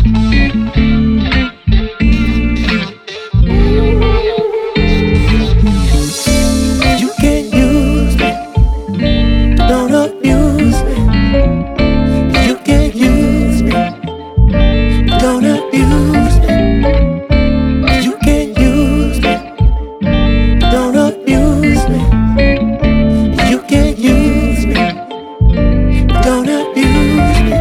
You can't use me, don't abuse me. You can't use me, don't abuse me. You can't use me, don't abuse me. You can't use me, don't abuse me.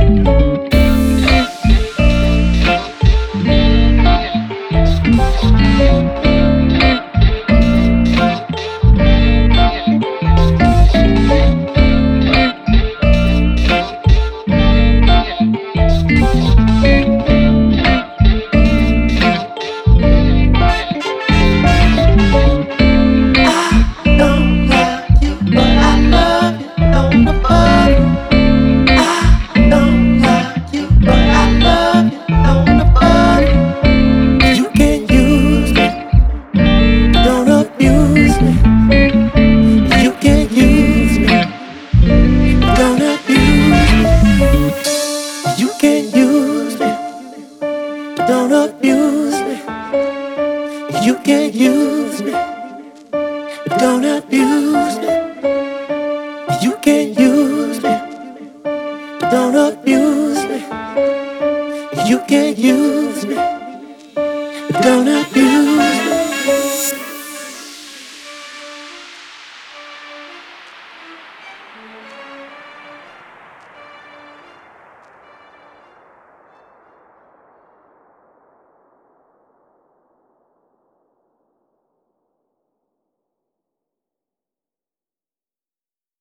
Don't abuse me. You can't use me. Don't abuse me. You can't use me. Don't abuse me. You can't use me. Don't abuse me.